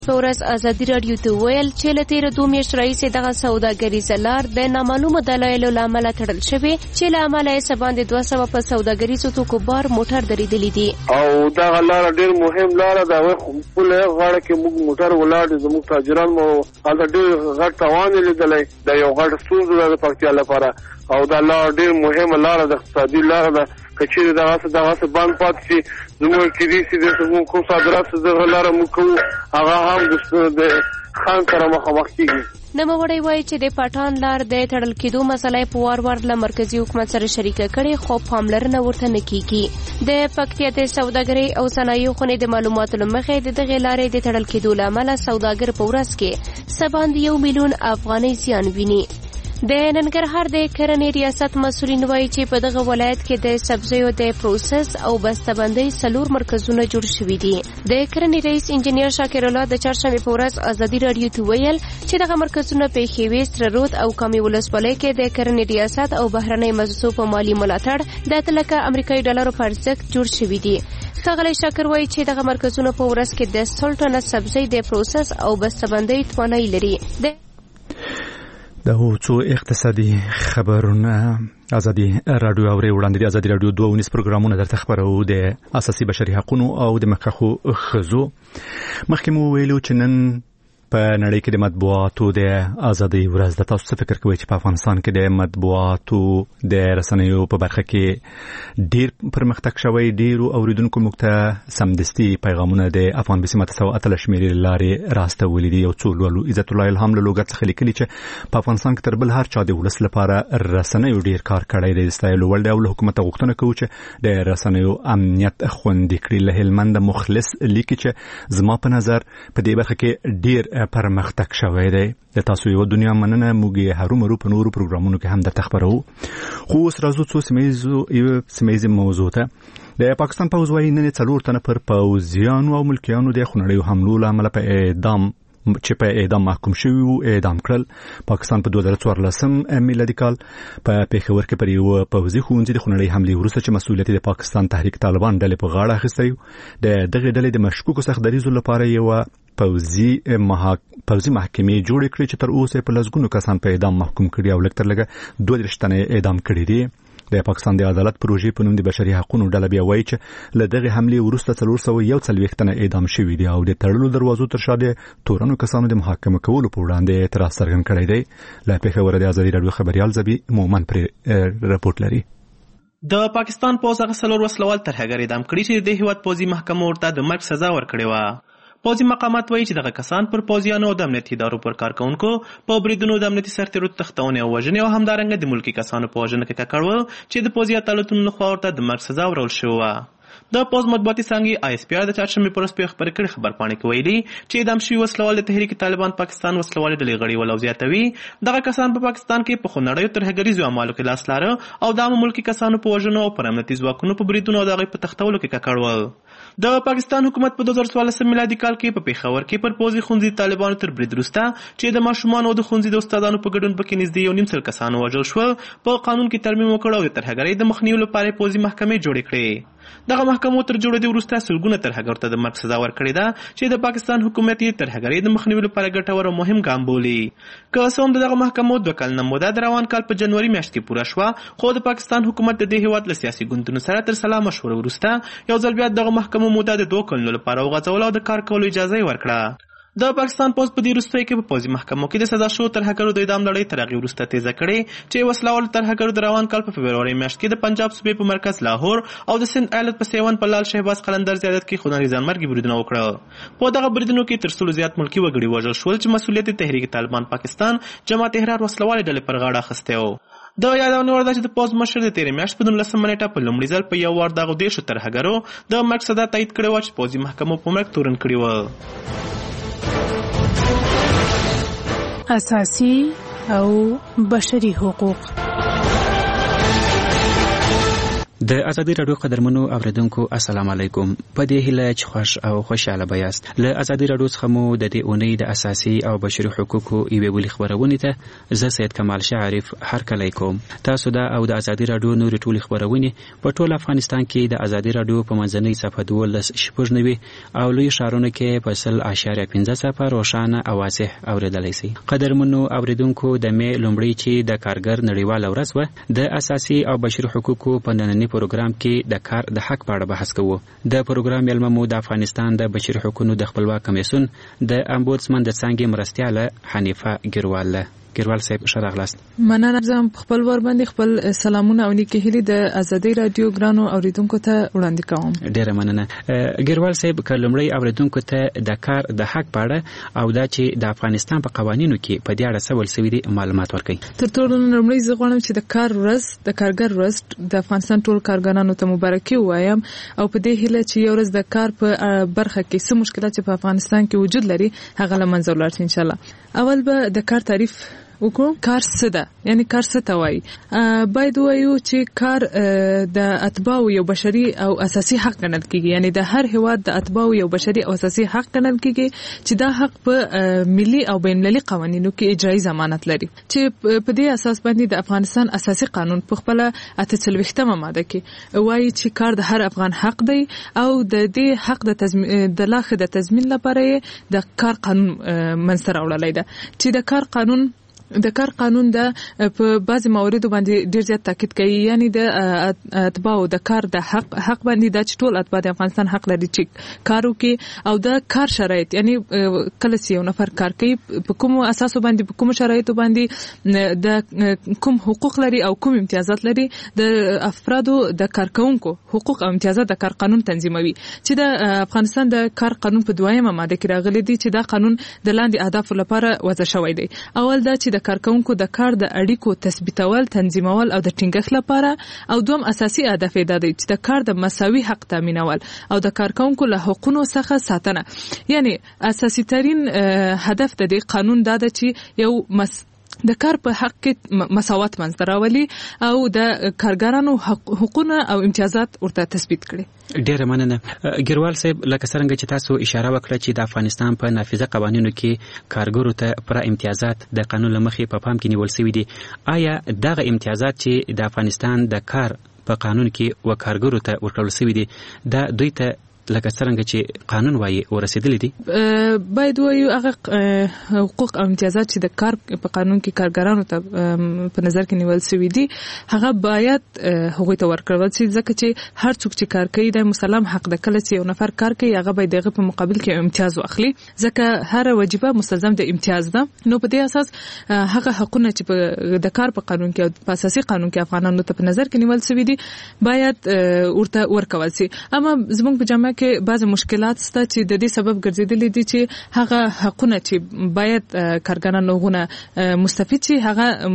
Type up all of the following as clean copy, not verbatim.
ورځ ازادي راډیو ته ویل چې له تېرو 2 میاشتو راهیسې دغه سوداګریزه لار د نامعلومو دلایلو له امله تړل شوې چې له امله یې څه باندې 200 په سوداګریزو توکو بار موټر درېدلي دي او دغه لاره ډېر مهم لاره ده. پوله غاړه کې موږ موټر ولاړ دي، زموږ تاجران مو هلته ډېر غټ تاوان یې لیدلی د یو غټ ستونزه ده د پکتیا لپاره. او دا لاره ډېر مهمه لاره ده، اقتصادي لاره ده. که چېرې دغسې بند پاتې شي زموږ کېدای شي زموږ کوم صادرات چې دغه لاره موږ کوو هغه هم د خنډ سره مخامخ کېږي. نوموړی وایي چې د پټان لار د تړل کېدو مسله په وار وار له مرکزي حکومت سره شریکه کړي، خو پاملرنه ورته نه کېږي. د پکتیا د سوداګرۍ او صنایعو خونې د معلوماتو له مخې د دغې لارې د تړل کېدو له امله سوداګر په ورځ کې څه باندې 1 میلیون افغانۍ زیان ویني. د ننګرهار د کرنې ریاست مسؤلین وایي چې په دغه ولایت کې د سبزیو د پروسس او بسته‌بندۍ 4 مرکزونه جوړ شوي دي. د کرنې رئیس انجنیر شاکر الله د چهارشنبې په ورځ ازادي راډیو ته ویل چې دغه مرکزونه په ښېوې، سره رود او کامې ولسوالۍ کې د کرنې ریاست او بهرنۍ مؤسسو په مالي ملاتړ د 3 امریکایي ډالرو په ارزښت جوړ شوي دي. ښاغلی شاکر وایي چې دغه مرکزونه په ورځ کې د 100 ټنه سبزۍ د پروسس او بسته‌بندۍ توانایي لري. دا څو اقتصادي خبرونه ازادي راډیو اوري وړاندې د ازادي راډیو 2 پروګرامونه درته خبرو د اساسي بشري حقوقو او د مخکخو خزو. مخکې مو ویلو چې نن په نړۍ کې د مطبوعاتو د ازادي ورځ ده. تاسو څه فکر کوئ چې په افغانستان کې د مطبوعاتو د رسنیو په برخه کې ډیر پرمختګ شوی؟ ډیرو اوریدونکو موږ ته سمدستي پیغامونه د افغان بسمه 313 شمیرې لارې راستولې دي. یو څو لولو عزت الله الهام له لوګت څخه لیکلي چې په افغانستان کې تر بل هر چا د ولس لپاره رسنیو ډیر کار کړی دی. ستایلو ول د حکومت غوښتنه کوي چې د رسنیو امنیت خوندي کړي. له هلمند مخلص لیکي چې زما په نظر په دې برخه کې ډیر پرمختګ شوی دی. د تاسو یو دنیا مننه. موږ هرومرو په نورو پروګرامونو کې هم درته خبرو. خو اوس راځو څو سیمایي موضوع ته. د پاکستان پوځ وايي نن 4 تنه پر پوځیانو او ملکیانو د خونړیو حملو له امله په اعدام محکوم شوي وو اعدام کړل. پاکستان په 2014 میلادي کال په پېښور کې پر یو پوځي ښوونځي د خونړۍ حملې وروسته چې مسؤلیت د پاکستان تحریک طالبان ډلې په غاړه اخیستی و، د دغې ډلې د مشکوکو سخت دریزو لپاره یو پوځي محکمې جوړې کړې چې تر اوسه په لسګونو کسان په اعدام محکوم کړي او لږ تر لږه 32 تنه اعدام کړي دي. د پاکستان د عدالت پروژې په نوم د بشري حقوقو ډله بیا وایي چې له دغه حملې وروسته 441 تنه اعدام شوي دي او د تړلو دروازو تر شا د تورنو کسانو د محاکمه کولو په وړاندې اعتراض څرګند کړی دی. له پېښوره د ازادي راډیو خبريال زبي مومن پر رپورټ لري. د پاکستان پوځ هغه 4 وسلوال ترهګر اعدام کړي چې د هیواد پوځي محکمه ورته د مرګ سزا ورکړې و. پوځي مقامات وایي چې دغه کسان پر پوځیانو او د امنیتي ادارو پر کارکونکو په بریدونو د امنیتي سرتېرو تښتونې او وژنې او همدارنګه د ملکي کسانو په وژنه کې ککړ وو چې د پوځي عدالتونو لخوا ورته د مرګ سزا ورکړل شوې وه. د پوځ مطبوعاتي څانګې ISPR د چهارشنبې په ورځ په خبرې کړې خبرپاڼې کې ویلي چې اعدام شوي وسلوال د تحریک طالبان پاکستان وسلوالې ډلې غړي ول او زیاتوي دغه کسان په پاکستان کې په خونړیو ترهګریزو اعمالو کې لاس لاره او د عامو ملکي کسانو په وژنو او پر امنیتي ځواکونو په بریدونو او د هغوی په تښتولو کې ککړ ول. د پاکستان حکومت په 2014 میلادي کال کې په پېښور کې پر پوځي ښوونځي طالبانو تر برید وروسته چې د ماشومانو او د ښوونځي د استادانو په ګډون پکې نږدې 1.5 کسانو وژل شول په قانون کې ترمیم وکړ او د ترهګرۍ د مخنیوي لپاره پوځي محکمې جوړې کړې. دغه محکمو تر جوړېدو وروسته سلګونه ترهګرو ته د مرګ سزا ورکړې ده چې د پاکستان حکومت یې ترهګرۍ د مخنیوي لپاره ګټور او مهم ګام بولي. که څه هم دغه محکمو 2 کلنه موده د روان کال په جنوري میاشت کې پوره شوه، خو د پاکستان حکومت د دې هیواد له سیاسي ګوندونو سره تر سلا مشوره وروسته یو ځل بیا دغه محکمو موده د 2 کلونو لپاره وغځول او د کار کولو اجازه یې ورکړه. د پاکستان پوځ په دې وروستیو کې په پوځي محکمو کې د سزا شوو ترهګرو د اعدام لړۍ تر هغې وروسته تیزه کړې چې وسلوالو ترهګرو د روان کال په فبروري میاشت کې د پنجاب صوبې په مرکز لاهور او د سند ایالت په سیوان په لال شهباز قلندر زیارت کې خونړي ځانمرګي بریدونه وکړل. په دغه بریدونو کې تر 100 زیات ملکي وګړي وژل شول چې مسؤلیت تحریک طالبان پاکستان جماعت احرار وسلوالې ډلې پر غاړه اخیستی و. د یادونه وړ ده چې د پوځ مشر د تېرې میاشت په 19 نیټه په لومړي ځل په یو وار دغو 10 ترهګرو د مرګ سزا تایید کړې وه چې پوځي محکمو په مرګ تورن کړي وه. اساسي او بشري حقوق. د ازادي رادیو قدرمنو اوریدونکو السلام علیکم. په دې هیله چې خوش او خوشاله بیاست. له ازادي رادیو څخه مو د دې اونۍ د اساسي او بشري حقوقو یوې بلې خبرونه ته زه سید کمال شعریف هرکلی کوم. تاسو دا او د ازادي رادیو نورې ټولې خبرونه په ټول افغانستان کې د ازادي رادیو په منځنۍ صفحه 12.9 او لوی ښارونو کې په 0.15 روښانه او واضح اوریدلای شئ. قدرمنو اوریدونکو د می لومړی چې د کارګر نړیواله ورځ و د اساسي او بشري حقوقو په ننني پروګرام کې د کار د حق په اړه بحث کوو. د پروګرام مېلمه مو د افغانستان د بشري حقوقو د خپلواک کمیسیون د امبودسمن د څانګې مرستیاله حنیفه ګیروال صاحب ښه راغلاست. مننه. زه خپل ور باندې خپل سلامونه او نیکه هیلې د ازادي رادیو ګرانو اوریدونکو ته وړاندې کوم. ډیره مننه. ګیروال صاحب کلمړی اوریدونکو ته د کار د حق په اړه او دا چې د افغانستان په قوانینو کې په دې اړه څه ول سوي دي معلومات ورکړئ. تر ټولو لومړی زه غواړم چې د کار ورځ د کارګر ورځ د افغانستان ټول کارګرانو ته مبارکي وایم او په دې هیله چې یو ورځ د کار په برخه کې څه مشکلات چې په افغانستان کې وجود لري هغه له منځه ولاړ شي ان شاء الله. اول به د کار تعریف وکړو. کار څه ده؟ یعنی کار څه ته وایي؟ باید وایو چې کار د اتباعو یو بشري او اساسي حق ګڼل کیږي. یعنی د هر هیواد د اتباعو یو بشري او اساسي حق ګڼل کیږي چې دا حق په ملي او بین المللي قوانینو کې اجرایی ضمانت لري چې په دې اساس باندې د افغانستان اساسي قانون په خپل 48مه ماده کې وایي چې کار د هر افغان حق دی او د دې حق د لاخه د تضمین لپاره د کار قانون منځته راوړل دی چې د کار قانون د په بعضی مواردو باندې ډیر زیات تاکید کوي. یعنی د اتباعو د کار د حق باندې د ټول اتباع د افغانستان حق لري چې کار وکړي او د کار شرایط یعنی کله چې یو نفر کار کوي په کوم اساس باندې په کوم شرایطو باندې د کوم حقوق لري او کوم امتیازات لري د افرادو د کارکونکو حقوق او امتیازات د کار قانون تنظیموي چې د افغانستان د کار قانون په 2مه ماده کې راغلي دي چې دا قانون د لاندې اهدافو لپاره وضع شوی دی. اول دا چې د کارکونکو د کار د اړیکو تثبیتول، تنظیمول او د ټینګښت لپاره او دوم اساسي هدف یې دی چې د کار د مساوي حق تامینول او د کارکونکو له حقوقو څخه ساتنه. یعنی اساسي ترين هدف د دې قانون دا ده چې یو د کار په حق کې مساوات منځته راولي او د کارګرانو حقوقونه او امتیازات ورته تثبیت کړي. ډیره مننه. ګیروال صاحب لکه څنګه چې تاسو اشاره وکړه چې د افغانستان په نافذه قوانینو کې کارګرو ته پر امتیازات د قانون لمخې په پام کې نیول شوي دي، آیا دغه امتیازات چې د افغانستان د کار په قانون کې و کارګرو ته ورکړل شوي دي دا دوی ته لکه څنګه چې قانون وایي ورسېدلی دي؟ باید وایو هغه حقوق او امتیازات چې د کار په قانون کې کارګرانو ته په نظر کې نیول شوي دي هغه باید هغوی ته ورکړل شي ځکه چې هر څوک چې کار کوي د مسلم حق د کله چې یو نفر کار کوي هغه باید دغه په مقابل کې امتیاز واخلي ځکه هر وجیبه مستلزم د امتیاز ده. نو په دې اساس هغه حقونه چې د کار په قانون کې او په اساسي قانون کې افغانانو ته په نظر کې نیول شوي دي باید ورته ورکول شي. اما زموږ په جامعه کې بعض مشکلات شته چې د دې سبب ګرځیدلي دي چې هغه حقونه چې باید کارګرانو غونه مستفید شي هغه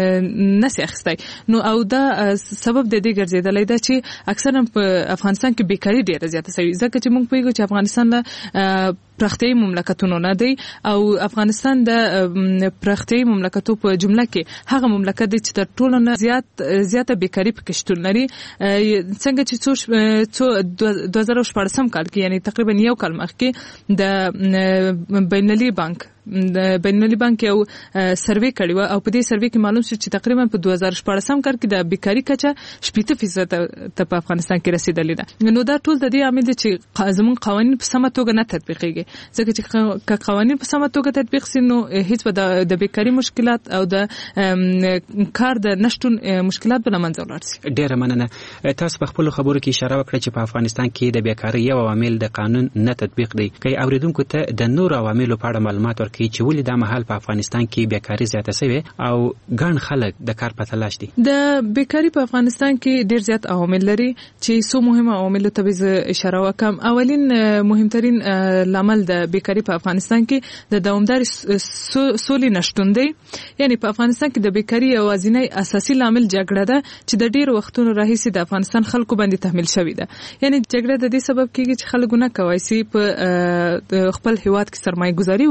نشي اخیستی. نو او دا سبب د دې ګرځیدلی دی چې اکثرا په افغانستان کې بیکاری ډیره زیاته شوې ځکه چې موږ پوهیږو چې افغانستان له پرختیايي مملکتونو نه دی او افغانستان د پرختیايي مملکتو په جمله کې هغه مملکت دی چې تر ټولو نه زیاته بیکاری پکې شتون لري. څنګه چې 2014 کال کې یعنی تقریبا یو کال مخکې د بینالمللي بانک یو سروې کړی و او په دې سروې کې معلوم شو چې تقریبا په 2014 کال کې د بیکاری کچه 80% ته په افغانستان کې رسیدلې ده. نو دا ټول د دې عامل دي چې زموږ قوانین په سمه توګه نه تطبیقېږي ځکه چې قوانین په سمه توګه تطبیق شي نو هیڅ به د بیکاری مشکلات او د کار د نشټون مشکلات به له منځه ولاړ شي. ډیره مننه. تاسو په خپل خبرو کې اشاره وکړه چې په افغانستان کې د بیکاری یو عامل د قانون نه تطبیق دی. که اوریدونکو ته د نور عواملو په اړه معلومات ورکړي چې ولې دا مهال په افغانستان کې بیکاری زیاته شوې او ګڼ خلک د کار په تلاش دي؟ د بیکاری په افغانستان کې ډیر زیات عوامل لري چې څو مهمه عوامل ته به اشاره وکم. اولین مهمترین لامل د بیکاری په افغانستان کې د دوامدار سولې نشټون دی. یعنی په افغانستان کې د بیکاری یوازینی اساسي لامل جګړه ده چې د ډیر وختونو راهیسې د افغانستان خلکو باندې تحمیل شوې ده. یعنی جګړه د دې سبب کیږي چې خلک نه کوي چې په خپل هیواد کې سرمایه گذاري وکړي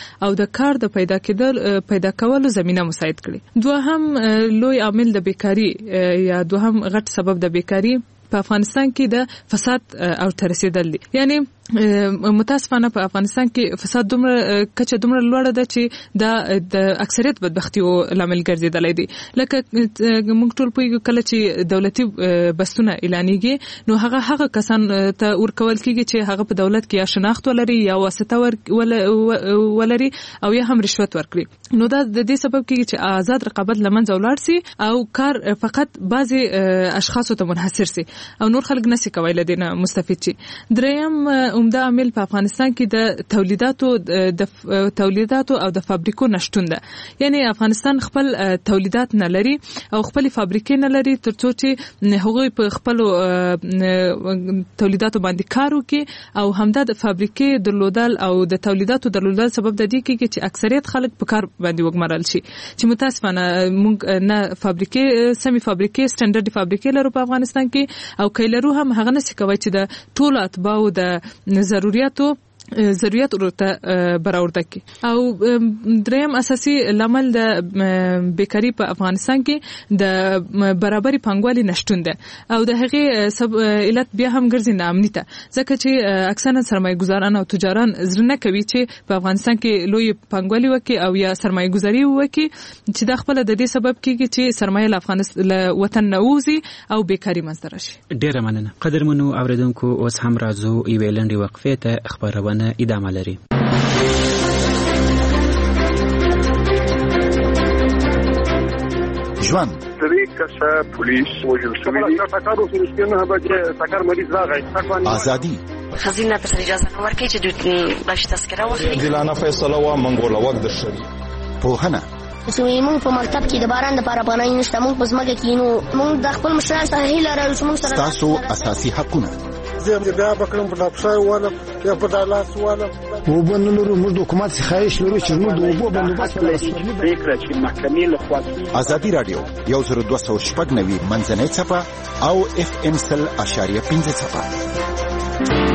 او د کار د پیدا کولو زمينه مساعد کړي. دوهم لوی عامل د بیکاری یا دوهم غټ سبب د بیکاری په افغانستان کې د فساد او ترسیدل دي. یعنی متاسفانه په افغانستان کې فساد دومره لوړه ده چې د اکثریت بدبختیو لامل ګرځیدلی دی. لکه موږ ټول پوهیږو کله چې دولتي بستونه اعلانېږي نو هغه کسان ته ورکول کېږي چې هغه په دولت کې یا شناخت ولري یا واسطه ولري او یا هم رشوت ورکړي. نو دا د دې سبب کېږي چې آزاد رقابت له منځه ولاړ سي او کار فقط بعضي اشخاصو ته منحصر سي او نور خلک نشي کولی له دې نه مستفید شي. دریم عمده عامل په افغانستان کې د تولیداتو او د فابریکو نشټون ده. یعنی افغانستان خپل تولیدات نه لري او خپل فابریکې نه لري ترڅو چې هغوی په خپل تولیداتو باندې کار وکړي او همدا د فابریکې درلودل او د تولیداتو درلودل سبب د دې کېږي چې اکثریت خلک په کار باندې وګمارل شي چې متاسفانه موږ نه فابریکې سمي فابریکې سټانډرډ فابریکې لرو په افغانستان کې او کله هم هغه نشي کوي چې د ټول اتباعو د ضرورت ورته برآورده کی. او دریم اساسي لامل د بیکاری په افغانستان کې د برابرۍ پانګوالي نشټون ده او د هغې علت بیا هم ګرځي ناامنیته ځکه چې اکثرا سرمایه گذاران او تجاران زړه نه کوي چې په افغانستان کې لوی پانګوالي وکړي او یا سرمایه گذاري وکړي چې د خپل د دې سبب کېږي چې سرمایه له افغانستان له وطن نه وځي او بیکاری منځته راشي. ډیره مننه. قدرمنو اوریدونکو اوس هم راځو یوې لنډې وقفې ته خبرونه ادامه لري. ژوند طریقه پولیس وجل شوی دی تاکارو سرسکنه به تاکار مریض راغی ازادي خزینه ته اجازه ورکړي چې د باش تذکره واخلي دلانه فیصله وا منګوله وخت د شری پوهنه موږ په مکتب کې د باران د لپاره پناه نشته موږ په ځمکه کې نو موږ د خپل مشران سره هیله لرو چې موږ سره تاسو اساسي حقونه زه بیا بکرم په افسر ولا یا په دالاس ولا وبنلو موږ د حکومت څخه لرو چې موږ د وبو بندوبست لرو فکر چې محکمې له خوا ازادي رادیو 1290 منځنۍ صفه او FM 100.5 صفه.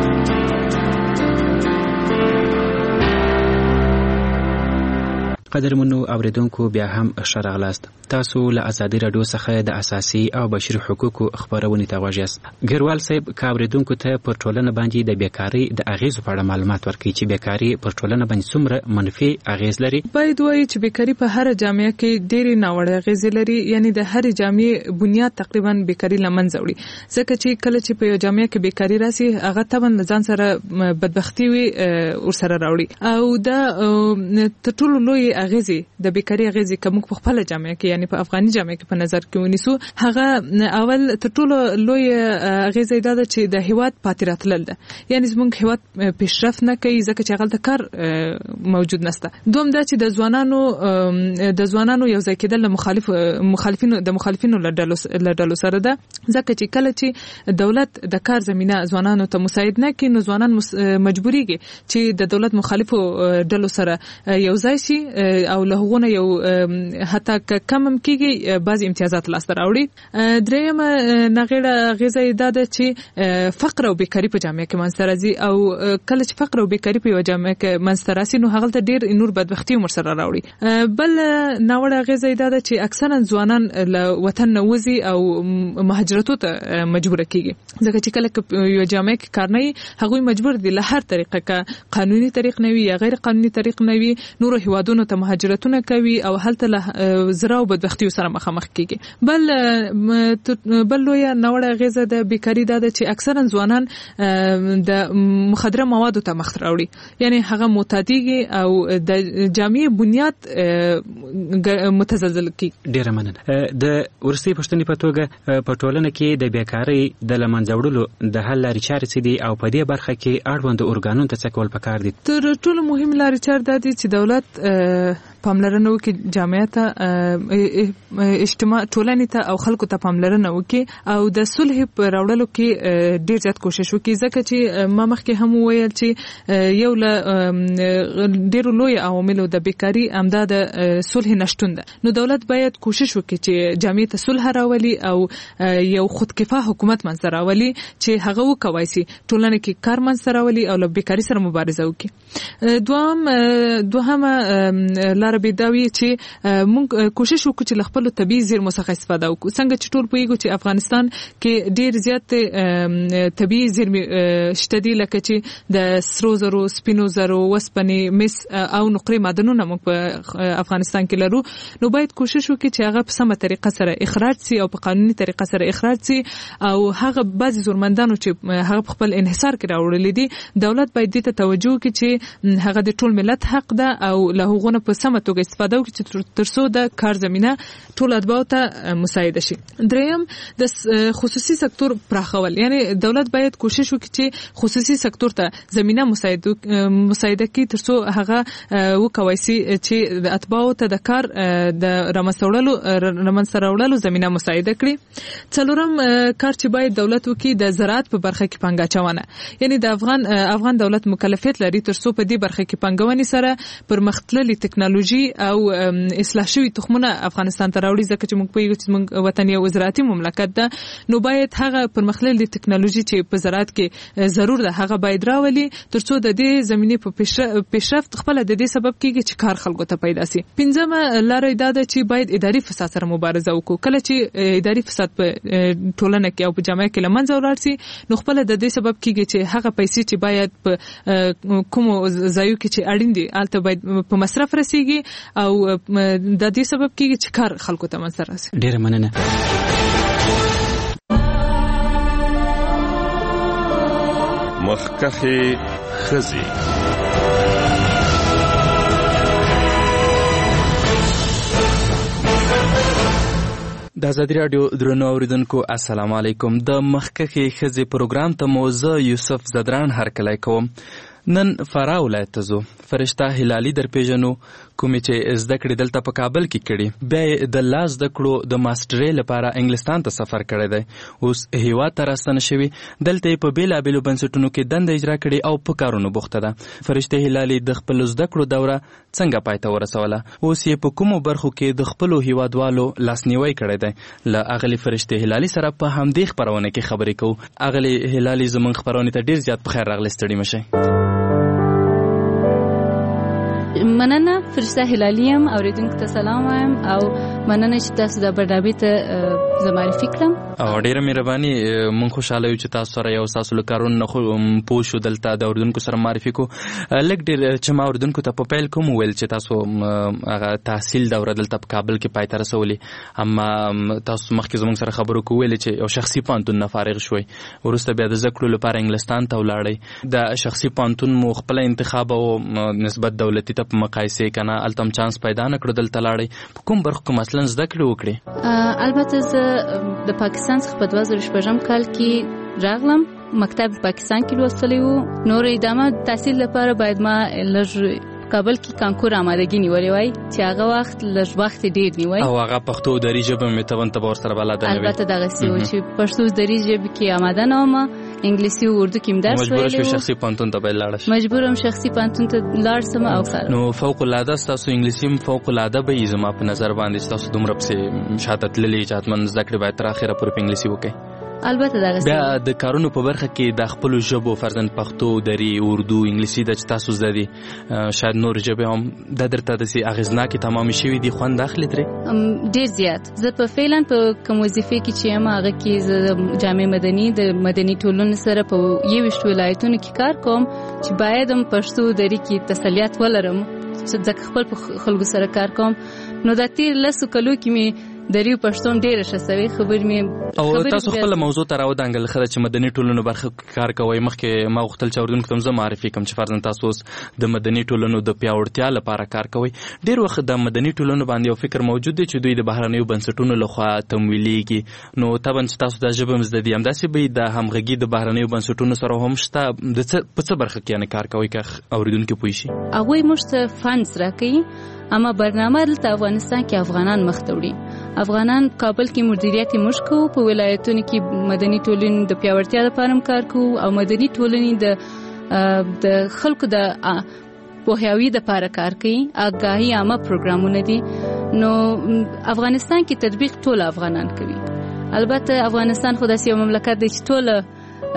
قدرمنو اوریدونکو بیا هم ښه راغلاست. تاسو له ازادي رادیو څخه د اساسي او بشري حقوقو خبرونه ته غوږ یاست. ګروال صاحب اوریدونکو ته پر ټولنه باندې د بیکاری د اغیزو په اړه معلومات ورکړي چې بیکاری پر ټولنه باندې څومره منفي اغیز لري. باید وایي چې بیکاری په هر جامعه کې ډېری ناوړه اغیز لري. یعنی د هر جامعه بنیاد تقریبا بیکاری لمنځه وړي ځکه چې کله چې په یو جامعه کې بیکاری راسي هغه تبن ځان سره بدبختی وي ورسره راوړي او دا تر ټولو لوی اغیزي د بیکاری اغیزي کوم په خپل جامعه کې یعنی په افغاني جامعه کې په نظر کې ونیسو هغه اول تر ټولو لوی اغیزي دا چې د هیواد پاتې راتلل ده. یعنی زموږ هیواد پیشرفت نه کوي ځکه چې هغه کار موجود نشته. دوم دا چې د ځوانانو یو ځای کېدل مخالفینو لډلو سره ده ځکه چې کله چې دولت د کار زمينه ځوانانو ته مساعد نه کړي نو ځوانان مجبوريږي چې د دولت مخالفو ډلو سره یو ځای شي او له هغونه یو حتی کم کېږي بعض امتیازات لاسته راوړي. دریم نغیړه غذا دا ده چې فقر او بیکاری په جامعه کې منځته راځي او کله چې فقر او بیکاری په جامعه کې منځته راسي نو هغه ته ډیر نور بدبختی مرسره راوړي. بل ناوړه غذا دا ده چې اکثرا ځوانان له وطن نه وځي او مهاجرتو ته مجبور کیږي ځکه چې کله یو جامعه کې کار نه وي هغوی مجبور دي له هر طریقه کا قانوني طریق نه وي یا غیر قانوني طریق نه وي نور هیوادونو ته مهاجرتونه کوي او هلته له زرا او بدبختی سره مخامخ کیږي. بل لوی ناوړه غذا د بیکاری دا ده چې اکثرا ځوانان د مخدره موادو ته مخ راوړي یعنی هغه معتادیږي او د جامعي بنیاد متزلزل کی. ډیره مننه. د ورستی پښتني په توګه په ټولنه کې د بیکاری د لمنځوړلو د حل لارې چارې څه دي او په دې برخه کې اړوند اورګانونو ته څه کول پکار دي؟ تر ټولو مهم لارې چارې دا دي چې دولت پاملرنه وکړي جامعیت اجتماع ټولنې ته او خلکو ته پاملرنه وکړي او د صلح پر راوړلو کې ډیر زیات کوشش وکړي ځکه چې ما مخکې هم ویل چې یو له ډیرو لوی عواملو د بیکاری امدا د صلح نشټون ده نو دولت باید کوشش وکړي چې جامعیت ته صلح راولي او یو خودکفا حکومت منځ راولي چې هغه وکوي سي ټولنه کې کار منځ راولي او له بیکاری سره مبارزه وکړي دوهمه لار بيداوي چې موږ کوشش وکړو چې خپل طبي زیرمو څخه استفاده وکړو څنګه چې ټول پوهیږو چې افغانستان کې ډیر زیات طبي زیرمې شته دي لکه چې د سرو زرو سپینو زرو وسپنې مس او نقري معدنونه موږ په افغانستان کې لرو نو باید کوشش وکړو چې هغه په سمه طریقه سره اخراج سي او په قانوني طریقه سره اخراج سي او هغه بعضي زورمندانو چې هغه خپل انحصار کې راوړل دي دولت باید دې ته توجه وکړي چې هغه د ټول ملت حق ده او له هغونه په سمه توګه استفاده وکړي چې ترڅو د کار زمينه ټول اتباعو ته مساعده شي. دریم د خصوصي سکتور پراخول یعنی دولت باید کوشش وکړي چې خصوصي سکتور ته زمينه مساعده کړي ترڅو هغه وکوي چې د اتباعو ته د کار د رامنځته زمينه مساعده کړي. څلورم کار چې باید دولت وکړي د زراعت په برخه کې پانګه اچونه یعنی د افغان دولت مکلفیت لري ترڅو په دې برخه کې پانګونې سره پرمختللي ټکنالوژي او اصلاح شوی تخمونه افغانستان ته راوړي ځکه چې موږ پوهیږو چې موږ وطن یو زراعتي مملکت ده نو باید هغه پرمختللي ټکنالوژي چې په زراعت کې ضرور ده هغه باید راولي ترڅو د دې زمینې په پیشرفت خپل د دې سبب کیږي چې کار خلکو ته پیدا شي. پنځمه لار دا ده چې باید اداري فساد سره مبارزه وکړو کله چې اداري فساد په ټولنه کې او په جامعه کې لمنځه ولاړ شي نو خپل د دې سبب کیږي چې هغه پیسې چې باید په کوم ځایو کې چې اړین دي البته باید په مصرف رسیږي او د دې سبب کیږي چې کار خلکو ته منځ راسي. ډیره مننه. مخکخي خزي د ازادي رادیو درنو اوریدونکو السلام علیکم. د مخکخي خزي پروګرام ته موزه یوسف زدران هرکلی کوم. نن فراه ولایت ته ځو. فرشته هلالي در پیژنو کومې چې زده کړې دلته په کابل کې کړي بیا یې د لا زده کړو د ماسټرۍ لپاره انګلستان ته سفر کړی دی اوس هیواد ته راستنه شوي دلته یې په بېلابېلو بنسټونو کې دنده اجرا کړې او په کارونو بوخته ده. فرشته هلالي د خپلو زده کړو دوره څنګه پای ته ورسوله اوس یې په کومو برخو کې د خپلو هیوادوالو لاسنیوی کړی دی له اغلې فرشته هلالي سره په همدې خپرونه کې خبرې کوو. اغلې هلالي زموږ خپرونې ته ډېر زیات په خیر راغلې ستړي مشئ. مننه فرشته هلالي یم اوریدونکو ته سلام وایم او مننه چې تاسو د برنامې ته زه معرفي کړم او ډیره مهرباني مونږ خوشاله یو چې تاسو سره یو تاسو له کارونو نه پوه شو دلته د اوریدونکو سره معرفي کو لږ ډیر چې ما اوریدونکو ته په پیل کوم ویل چې تاسو هغه تحصیل دوره دلته په کابل کې پای ته رسولې اما تاسو مخکې زموږ سره خبرو کوو چې یو شخصي پانتون نه فارغ شوي ورسته بیا د زده کړو لپاره انګلستان ته ولاړی د شخصي پانتون مو خپل انتخاب او نسبت دولتي ته په مقایسه کنه التم چانس پیدا نه کړو دلته لاړی په کوم برخو کې مثلا زده کړې وکړې؟ البته زه د پاکستان څخه په 2014 کال کې راغلم مکتب پاکستان کې لوستلی وو نور ادامه تحصیل لپاره باید ما لږ کابل کې کانکور آمادګي نیولې وای چې هغه وخت لږ وخت ډیر نیوي او هغه پښتو دري ژبه مې ته ور سره بلد نه وي البته دغه سی و چې پښتو دري ژبه کې آماده نه وم انګلیسي او اردو کې درس ویلو مجبور شو شخصي پانتون ته لاړ شم مجبورم شخصي پانتون ته لاړ سم او کار نو فوق العاده تاسو انګلیسي فوق العاده به زما په نظر باندې تاسو دومره په شهادت للی اجازهمن زده کړې باید تر اخره پورې په انګلیسي وکړئ البته دغه بیا د کارونو په برخه کې د خپل ژبو فرضاً پښتو دري اردو انګلیسي د تاسو زده دي شاید نور ژبه هم د درته د سي اغیزناکي تمام شوي دي خوند اخلي ترې ډیر زیات زه په فعلا په کوم وظیفه کې چې یم هغه کې زه جامع مدني د مدني ټولنې سره په 21 ولایتونو کې کار کوم چې باید هم پښتو دري کې تسلیت ولرم چې ځکه خپل خلکو سره کار کوم نو د تیر لسو کلو کې می دریو پښتون ډیر شسوي خبر می او تاسو خپل موضوع ته راودانګل خره چې مدني ټولنو برخه کار کوي مخکې ما غوښتل چې اوردونکو ته زه معرفي کوم چې فرضاً تاسو د مدني ټولنو د پیاوړتیا لپاره کار کوي ډیر وخت د مدني ټولنو باندې یو فکر موجود دی چې دوی د بهرنیو بنسټونو لخوا تمویلېږي نو طبعا چې تاسو د ژبه مزد دي همداسې به د همغږي د بهرنیو بنسټونو سره هم شته د په څه برخه کې نه کار کوي که اوریدونکو پوه شي هغه موږ ته فاندز راکړي اما برنامه دلته افغانستان کې افغانان مخ ته وړي. افغانان کابل کې مدیریت موږ کوو، په ولایتونو کې مدني ټولنې د پیاوړتیا لپاره کار کوو او مدني ټولنې د خلکو د پوهاوي لپاره کار کوي. آگاهي عامه پروګرامونه دي. نو افغانستان کې تطبیق ټول افغانان کوي. البته افغانستان خو داسې یو مملکت دی چې ټول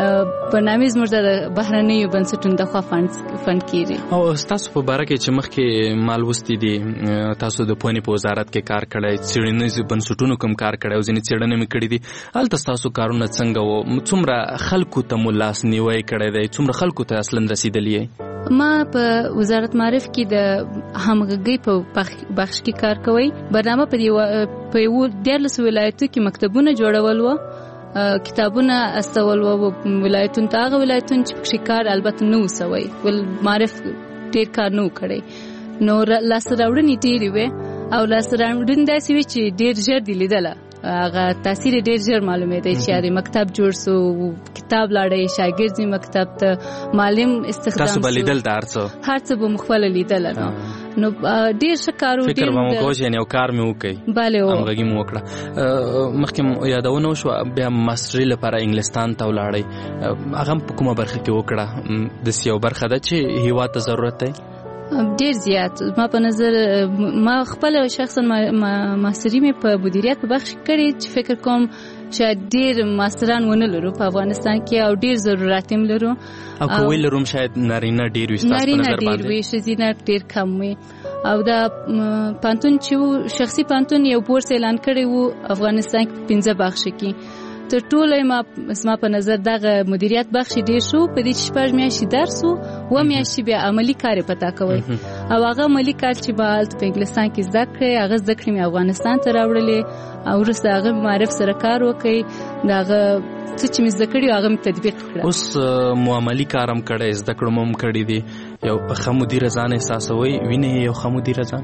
برنامه زموږ د بهرنیو بنسټونو د خوا فند کیږي. او تاسو په باره کې چې مخکې مال وستي دي، تاسو د پوهنې په وزارت کې کار کړی، څېړنیزو بنسټونو کوم کار کړی او ځینې څېړنې مې کړې دي. هلته ستاسو کارونه څنګه وو؟ څومره خلکو ته مو لاس نیوی کړی دی؟ څومره خلکو ته اصلا رسېدلی یې؟ ما په وزارت معارف کې د همغږۍ په بخش کې کار کوي. برنامه په یو 14 ولایتو کې مکتبونه جوړول وو، کتابونه استول وو ولایتونو ته، هغه ولایتونه چې پکې کار البته نه وسوي، ول معرف ډیر کار نه کړی. نو لاسته راوړنې ډېرې وې او لاسته راوړنې داسې وې چې ډېر ژر دي لیدله. هغه تاثیر ډېر ژر معلومېدی چې یاري مکتب جوړ سو، کتاب لاړی، شاګرد مکتب ته، معلم استخدام سو. تاسو به لیدل د هر څه به مخفل لیدل. نو ډېر ښه کار و. فکر به مو کوو چې یو کار مې وکړي. بله همغږي مو وکړه. مخکې یادونه وشوه بیا ماسټري لپاره انګلستان ته ولاړئ. هغه په کومه برخه کې وکړه؟ داسې یو برخه ده چې هېواد ته ضرورت دی؟ ډیر زیات. ما په نظر ما خپل شخصا ماستری مې په مدیریت په بخش کړی چې فکر کوم شاید ډیر ماستران ونه لرو په افغانستان کې او ډیر ضرورت هم لرو. او کوی لروم شاید نارینه ډیر وي، تاسو په نظر باندې؟ نارینه ډیر وي، ښځینه ډیر کم وي. او دا پانتون چې شخصي پانتون یو بورس اعلان کړی وو افغانستان کې 15 بخش کې. تر ټولو ما په نظر دغه مدیریت بخش ډیر شو. په دې چې 6 میاشتې درس وو، و میاشتې بیا عملی کار پتا کوي. او هغه عملی کار چې به په انګلستان کې زده کړې، هغه زده کړې مې افغانستان ته راوړلې او وروسته هغه معرف سره کار وکړي. دغه څه چې مې زده کړي هغه مې تطبیق کړه. اوس مو عملی کار هم کړی، زده کړو هم کړی دي. یو ښه مدیر ځان احساسوي؟ وینئ یو ښه مدیر ځان؟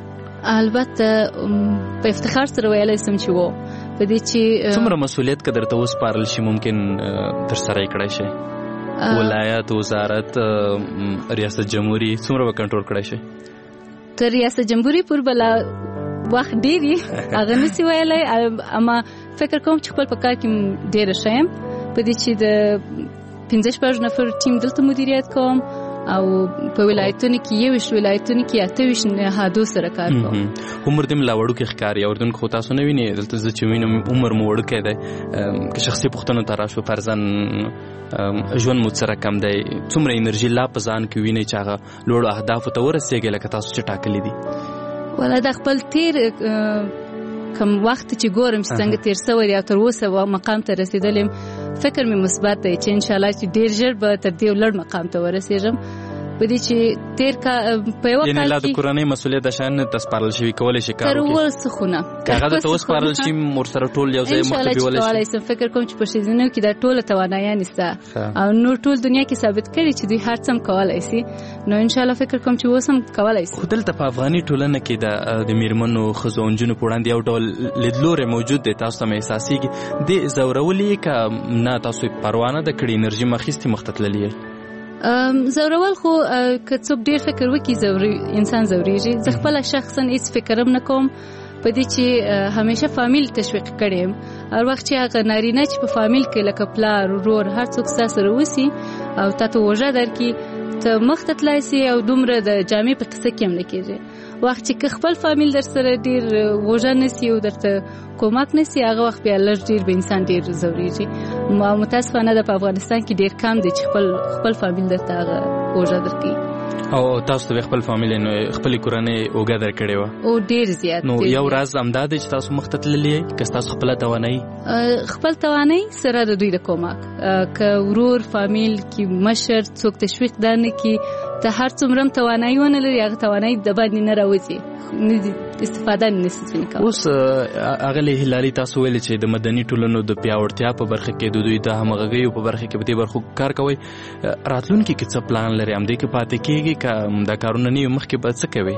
البته په افتخار سره ویلی سم چې وو. په دې چې څومره مسؤلیت که درته وسپارل شي ممکن ترسره یې کړی شي؟ ولایت، وزارت، ریاست جمهوری څومره به کنټرول کړی شي؟ تر ریاست جمهوری پورې بلا وخت ډېر یې هغه نشي ویلی. اما فکر کوم چې خپل په کار کې ډېره ښه یم. په دې چې د 15 نفر ټیم دلته مدیریت کوم او په ولایتونو کې 21 ولایتونو کې 28 نهادو سره کار کوم. عمر دې ملا وړوکی ښکاري، اردن خو تاسو نه وینئ. دلته زه چې وینم عمر مو وړوکی دی. که شخصي پوښتنو ته راشو، فرضاً ژوند مو څه رقم دی؟ څومره انرژي لا په ځان کې وینئ چې هغه لوړو اهدافو ته ورسېږئ لکه تاسو چې ټاکلي دي؟ والا د خپل تیر کوم وخت چې ګورم چې څنګه تیر سوی دی او تر اوسه مقام ته رسېدلم، فکر مې مثبت دی چې انشاءالله چې ډیر ژر به تر دې لوړ مقام ته ورسېږم. په دې چې تیر په یو یعنې لا د کورنۍ مسؤلیت د شان نه تسپارل شوي، کولی شي کار وکړي؟ تر اوسه خو نه. که هغه درته وسپارل شي ورسره ټول یو ځای مخ ته بیولی شي؟ انشاءالله چې کولی شم. فکر کوم چې په ښځینو کې دا ټوله توانایانې شته او نور ټول دنیا کې ثابت کړي چې دوی هر څه هم کولی شي. نو انشاءالله فکر کوم چې اوس هم کولی شي. خو دلته په افغاني ټولنه کې د میرمنو، ښځو او نجونو په وړاندې یو ډول لیدلوری موجود دی. تاسو ته مې احساسېږي دې ځورولي که نه تاسو پروا نه ده کړې، انرژي مو اخیستې مخ ته تللي یې؟ زورول خو که څوک ډیر فکر وکړي انسان زوریږي. زه خپله شخصا هیڅ فکر هم نه کوم. په دې چې همیشه فامیل تشویق کړی یم. هر وخت چې هغه نارینه چې په فامیل کې لکه پلار، ورور، هر څوک ستا سره اوسي او تا ته اوږه درکړي، ته مخ ته تلای سي او دومره د جامې په قصه کې هم نه کېږي. وخت چې خپل فامیل در سره ډیر اوږه نسي او درته کومک نسي، هغه وخت بیا لږ ډیر به انسان ډیر زوریږي. متاسفانه د په افغانستان کې ډیر کم دی چې خپل فامیل درته هغه اوږه درکړي. او تاسو ته خپل فامیل خپل کورنۍ اوږه درکړې وه؟ او ډیر زیات. نو یو راز همدا دی چې تاسو مخ ته تللي یئ که تاسو خپله توانایي؟ خپل توانایي سره د دوی د کومک، که ورور، فامیل کې مشر څوک تشویق دا نه کړي، ته هر څومره هم توانایي ونه لري، هغه توانایي د باندې نه راوځي، استفاده نشي ځینې کولی. اوس اغلې هلالي تاسو ویلې چې د مدني ټولنو د پیاوړتیا په برخه کې د دوی د همغږیو په برخه کې په دې برخو کار کوئ. راتلونکي کې څه پلان لري؟ همدې کې پاتې کېږي که دا کارونه نه وي مخکې به څه کوئ؟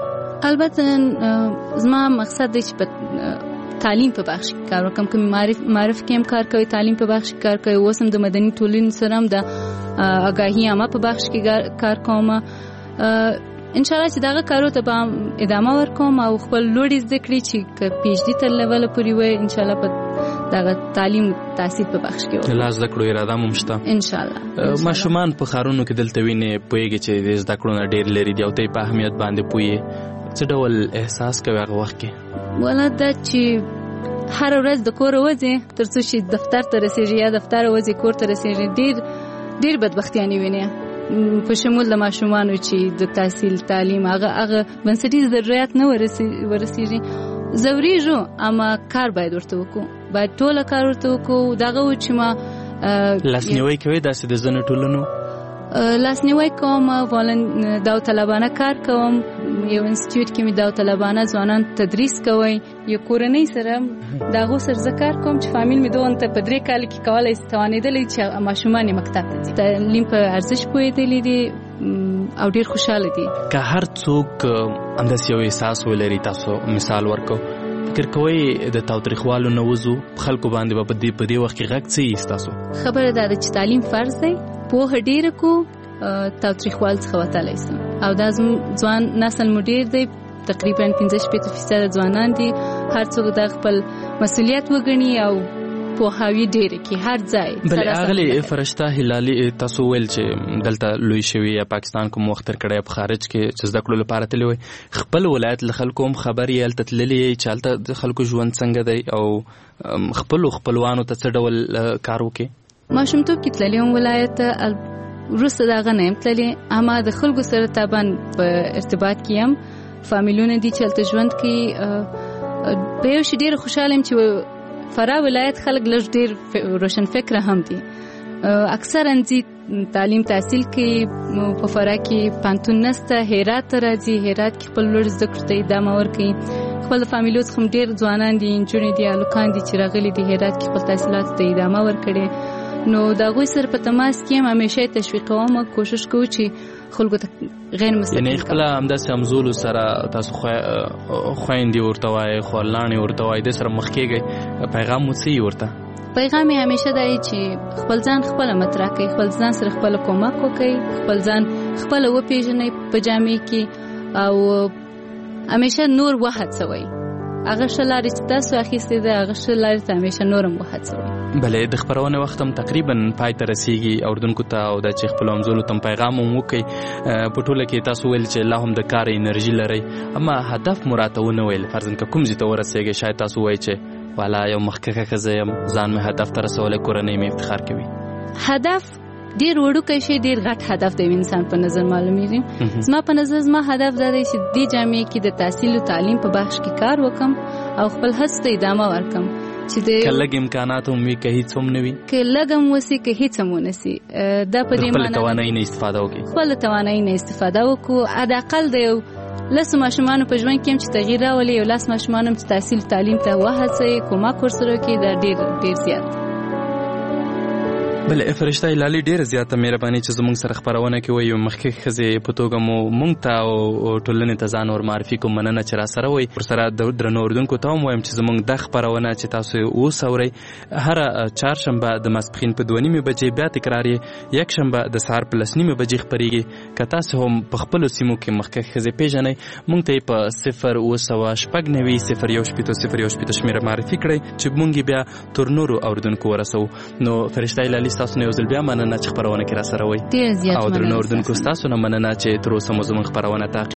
البته زما مقصد دی چې په تعلیم په بخش کې کار وکړم. که معرف کې هم کار کوي، تعلیم په بخش کې کار کوي. اوس هم د مدني ټولنې سره هم د آګاهي عامه په بخش کې کار کوم. ان شاء الله چې دغه کارو ته به ادامه ورکوم او خپل لوړې زده کړې چې که پی ایچ ډي تر لیول پورې وي ان شاء الله په دغه تعلیم تحصیل په بخش کې وي. لاس زده کړو اراده مو شته ان شاء الله. ماشومان په ښارونو کې دلته ویني پوهېږي چې د زده کړو نه ډېر لري دي او ته په اهمیت باندې پوهې څه ډول احساس کوي هغه وخت کې؟ والا دا چې هر ورځ د کور وځي تر څو چې دفتر ته رسېږي یا دفتر وځي کور ته رسېږي ډېر بدبختیانې ویني په شمول د ماشومانو چې د تحصیل تعلیم هغه بنسټیز ضرورت نه ورسېږي ضروري اما کار باید ورته وکړو باید ټوله کار ورته وکړو دغه و چې ما لاسنیوي کوي داسې د ځینو ټولنو لاسنیوي کوم داوطلبانه کار کوم یو انسټیټیوټ کې مې داوطلبانه ځوانان تدریس کوي یو کورنۍ سره دغه سره ذکر کوم چې فامیل مې دوه ته په 3 کال کې کولای شي توانېدلې چې ماشومان مکتب ته ځي تعلیم په ارزښت پوهېدلې دي او ډېر خوشاله دي. که هر څوک همداسې یو احساس ولري تاسو مثال ورکو فکر کوئ د تاوتریخوالو نه وځو خلکو باندې به په دې وخت کې غږ څه یي ستاسو؟ خبره دا ده چې تعلیم فرض دی پوهه ډېره کو تاوتریخوال څخه وتلی سم او دا ځوان نسل مو ډېر دی تقریبا 15-16% ځوانان دي هر څوک د خپل مسؤلیت وګڼي او پوهاوی ډېر کې هر ځای. بل اغلی فرشته هلالي تاسو ویل چې دلته لوی شوی یا پاکستان کوم وخت تر کړه په خارج کې چې زده کړو لپاره تللی وي خپل ولایت له خلکو هم خبرې هلته تللی چې هلته د خلکو ژوند څنګه دی او خپلوانو ته څه ډول کار وکړي؟ ماشومتوب کې تللی هم ولایت وروسته د هغه نه یم تللی اما د خلکو سره طبعا په ارتباط کې یم فامیلونه دي چې هلته ژوند کوي په یو شي ډېره خوشحاله یم چې فراه ولایت خلک لږ ډېر روشن فکره هم دي اکثرا ځي تعلیم تحصیل کوي په فراه کې پانتون نسته هرات ته راځي هرات کې خپل لوړ زده کړو ته ادامه ورکوي خپل فامیلو څخه هم ډېر ځوانان دي نجونې دي هلکان دي چې راغلي دي هرات کې خپل تحصیلاتو ته ادامه ورکړې نو د هغوی سره په تماس کې هم همیشه تشویقوم کوشش کوو چې خلکو ته غیر مستقیم یعنې خپله همداسې همزولو سره تاسو خویندې ورته وایئ خورلاڼې ورته وایئ د سره مخ کېږئ پیغام مو څه یي ورته؟ پیغام یې همیشه دا چې خپل ځان خپله مطرح کوي خپل ځان سره خپله کومک وکړئ خپل ځان خپله وپېژنئ په جامع کې او همیشه نور وهڅوئ هغه ښه لارې چې تاسو اخیستې ده هغه ښه لارې ته همیشه نور هم وهڅوئ. بلې د خپرونې وخت هم تقریبا پای ته رسیږي اورېدونکو ته او دا چې خپلو همزولو ته پیغام هم وکړئ په ټوله کې تاسو ویل چې لا هم د کار انرژي لرئ اما هدف مو راته ونه ویل فرضاً که کوم ځای ته ورسېږئ شاید تاسو وایئ چې والا یو مخکښه ښځه یم ځان مې هدف ته رسولی کورنۍ مې افتخار کوي. هدف ډېر وړوکی شی ډېر غټ هدف دی انسان په نظر معلومیږي زما په نظر زما هدف دا دی چې دې جامعې کې د تحصیل او تعلیم په بخش کې کار وکم او خپل هڅو ته ادامه ورکم چې که لږ امکانات هم وي که هېڅ هم نه وي که لږ هم وسي که هېڅ هم ونه سي دا په دې خپل توانایي نه استفاده وکړي خپل توانایي نه استفاده وکړو حداقل د یو لسو ماشومانو په ژوند کې هم چې تغییر راولي یو لس ماشومان هم چې تحصیل تعلیم ته وهڅوي کومک ورسره وکړي دا ډېر زیات. بله فرشته هلالي ډېره زیاته مهرباني چې زموږ سره خپرونه کې وایي مخکې ښځې په توګه مو موږ ته او ټولنې ته ځان ورمعرفي کوم مننه چې راسره وایي ورسره درنو اورېدونکو ته هم وایم چې زموږ دا خپرونه چې تاسو یې اوس اورئ هره چهارشنبه د ماسپښین په 2:30 بجې بیا تکرار یې یکشنبه د سهار په 10:30 بجې خپرېږي که تاسو هم په خپلو سیمو کې مخکې ښځې پېژنئ موږ ته یې په 0:9069018 شمېره معرفي کړئ چې موږ یې بیا تر نورو اورېدونکو ورسوو. نو فرشته هلالي ستاسو نه یو ځل بیا مننه چې خپرونه کې راسره وئ ډېر زیات او درنو اورېدونکو ستاسو نه مننه چې تر اوسه مو زموږ خپرونه تعقیب